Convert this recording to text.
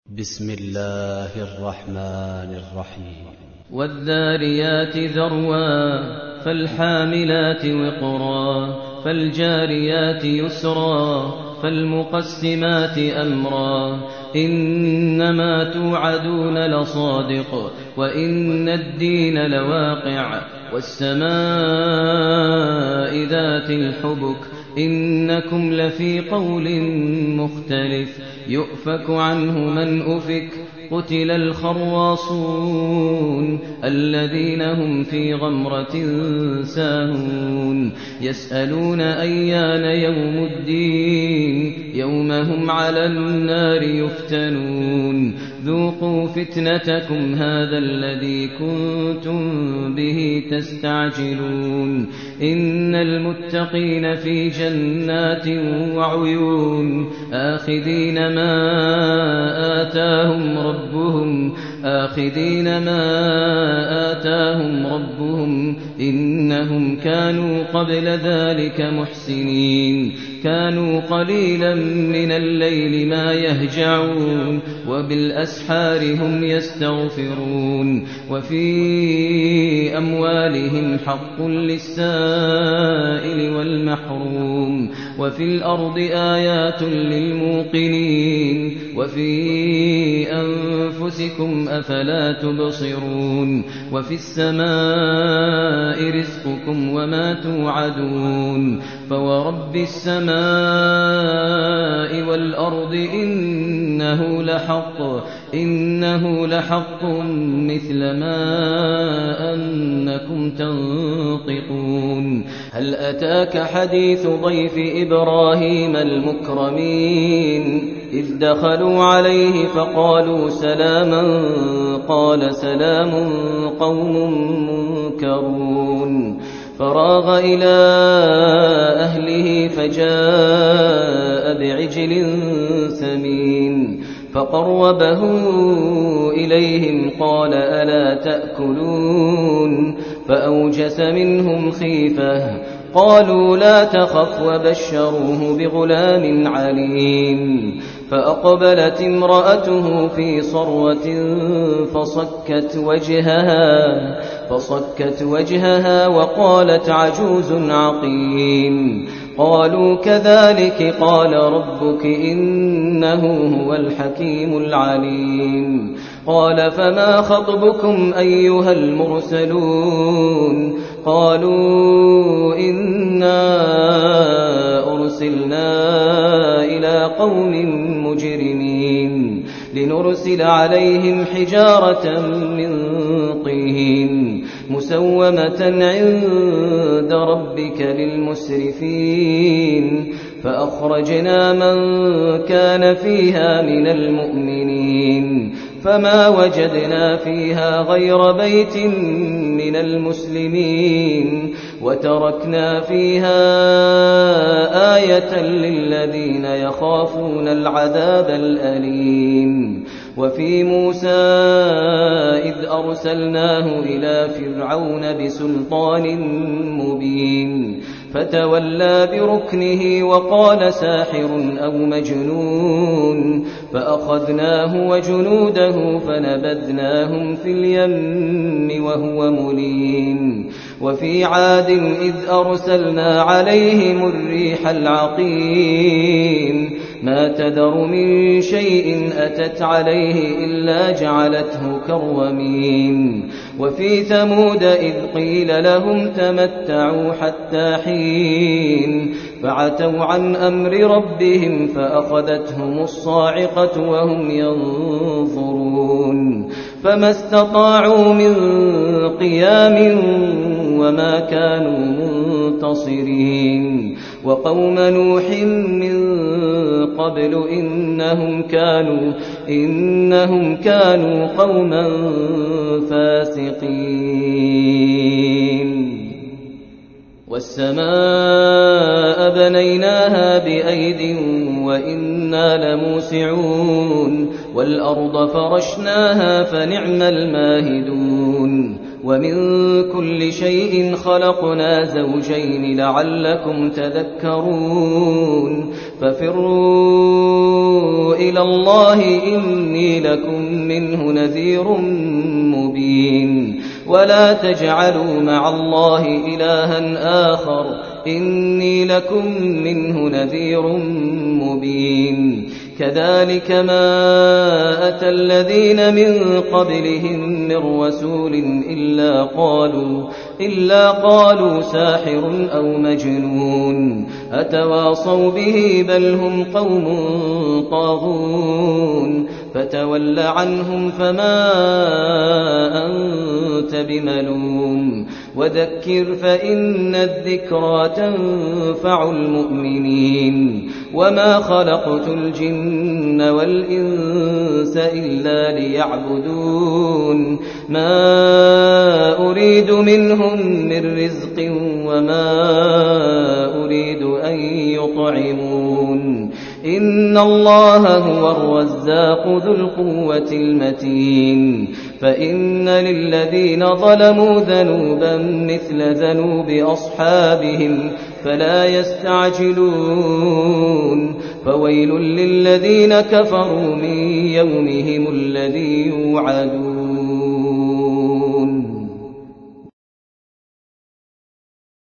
بسم الله الرحمن الرحيم والذاريات ذروا فالحاملات وقرا فالجاريات يسرا فالمقسمات أمرا إنما توعدون لصادق وإن الدين لواقع والسماء ذات الحبك إنكم لفي قول مختلف يؤفك عنه من أفك قتل الخراصون الذين هم في غمرة ساهون يسألون أيان يوم الدين يوم هم على النار يفتنون ذوقوا فتنتكم هذا الذي كنتم به تستعجلون إن المتقين في جنات وعيون آخذين ما آتاهم ربهم إنهم كانوا قبل ذلك محسنين كانوا قليلا من الليل ما يهجعون وبالأسحار هم يستغفرون وفي أموالهم حق للسائل والمحروم وفي الأرض آيات للموقنين وفي أنفسكم أفلا تبصرون وفي السماء رزقكم وما توعدون فورب السماء والأرض إنه لحق مثل ما أنكم تنطقون هل أتاك حديث ضيف إبراهيم المكرمين إذ دخلوا عليه فقالوا سلاما قال سلام قوم منكرون فراغ إلى أهله فجاء بعجل سمين فقربه إليهم قال ألا تأكلون فأوجس منهم خيفة قالوا لا تخف وبشروه بغلام عليم فأقبلت امرأته في صرة فصكت وجهها وقالت عجوز عقيم قالوا كذلك قال ربك إنه هو الحكيم العليم قال فما خطبكم أيها المرسلون قالوا إنا أرسلنا إلى قوم مجرمين لنرسل عليهم حجارة من طين مسومة عند ربك للمسرفين فأخرجنا من كان فيها من المؤمنين فما وجدنا فيها غير بيت من المسلمين وتركنا فيها آية للذين يخافون العذاب الأليم وفي موسى إذ أرسلناه إلى فرعون بسلطان مبين فتولى بركنه وقال ساحر أو مجنون فأخذناه وجنوده فنبذناهم في اليم وهو مليم وفي عاد إذ أرسلنا عليهم الريح العقيم ما تذر من شيء أتت عليه إلا جعلته كالرميم وفي ثمود إذ قيل لهم تمتعوا حتى حين فعتوا عن أمر ربهم فأخذتهم الصاعقة وهم ينظرون فما استطاعوا من قيام وما كانوا منتصرين وقوم نوح من قبل إنهم كانوا قوما فاسقين والسماء بنيناها بأيد وإنا لموسعون والأرض فرشناها فنعم الماهدون ومن كل شيء خلقنا زوجين لعلكم تذكرون ففروا إلى الله إني لكم منه نذير مبين ولا تجعلوا مع الله إلها آخر إني لكم منه نذير مبين كذلك ما أتى الذين من قبلهم من رسول إلا قالوا ساحر أو مجنون أتواصوا به بل هم قوم طاغون فتول عنهم فما أنت بملوم وذكر فإن الذكرى تنفع المؤمنين وما خلقت الجن والإنس إلا ليعبدون ما أريد منهم من رزق وما أريد أن يطعمون إن الله هو الرزاق ذو القوة المتين فإن للذين ظلموا ذنوبا مثل ذنوب أصحابهم فلا يستعجلون فويل للذين كفروا من يومهم الذي يوعدون